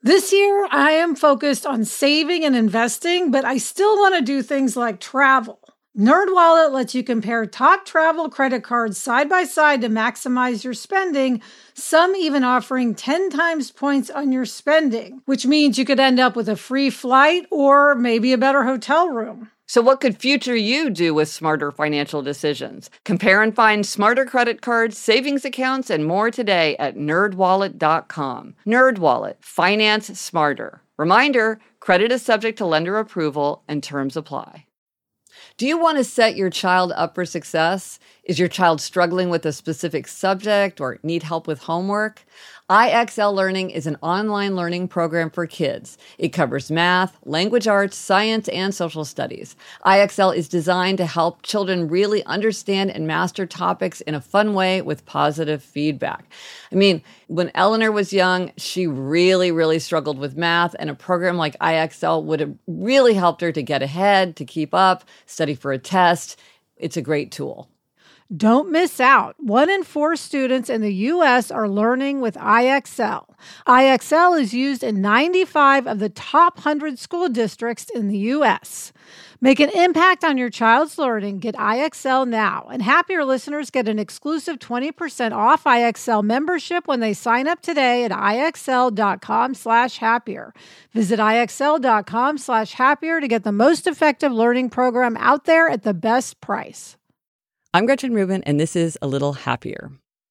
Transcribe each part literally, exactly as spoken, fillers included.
This year, I am focused on saving and investing, but I still want to do things like travel. NerdWallet lets you compare top travel credit cards side by side to maximize your spending, some even offering ten times points on your spending, which means you could end up with a free flight or maybe a better hotel room. So what could future you do with smarter financial decisions? Compare and find smarter credit cards, savings accounts, and more today at nerd wallet dot com. NerdWallet. Finance smarter. Reminder, credit is subject to lender approval and terms apply. Do you want to set your child up for success? Is your child struggling with a specific subject or need help with homework? I X L Learning is an online learning program for kids. It covers math, language arts, science, and social studies. I X L is designed to help children really understand and master topics in a fun way with positive feedback. I mean, when Eleanor was young, she really, really struggled with math, and a program like I X L would have really helped her to get ahead, to keep up, study for a test. It's a great tool. Don't miss out. One in four students in the U S are learning with I X L. I X L is used in ninety-five of the top one hundred school districts in the U S. Make an impact on your child's learning. Get I X L now. And Happier listeners get an exclusive twenty percent off I X L membership when they sign up today at IXL.com slash happier. Visit IXL.com slash happier to get the most effective learning program out there at the best price. I'm Gretchen Rubin, and this is A Little Happier.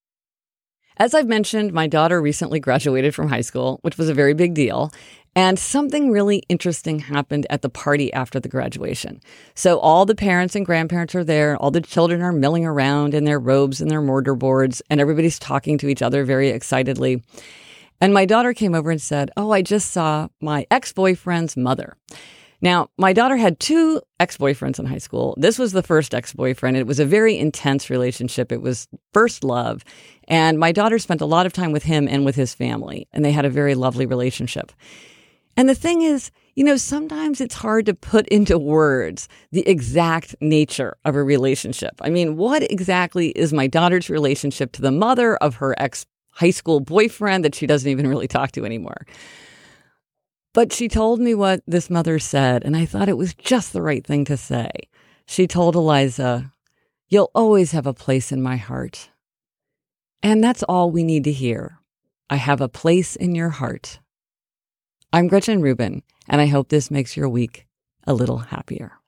As I've mentioned, my daughter recently graduated from high school, which was a very big deal, and something really interesting happened at the party after the graduation. So all the parents and grandparents are there, all the children are milling around in their robes and their mortar boards, and everybody's talking to each other very excitedly. And my daughter came over and said, "Oh, I just saw my ex-boyfriend's mother." Now, my daughter had two ex-boyfriends in high school. This was the first ex-boyfriend. It was a very intense relationship. It was first love. And my daughter spent a lot of time with him and with his family, and they had a very lovely relationship. And the thing is, you know, sometimes it's hard to put into words the exact nature of a relationship. I mean, what exactly is my daughter's relationship to the mother of her ex-high school boyfriend that she doesn't even really talk to anymore? But she told me what this mother said, and I thought it was just the right thing to say. She told Eliza, "You'll always have a place in my heart." And that's all we need to hear. I have a place in your heart. I'm Gretchen Rubin, and I hope this makes your week a little happier.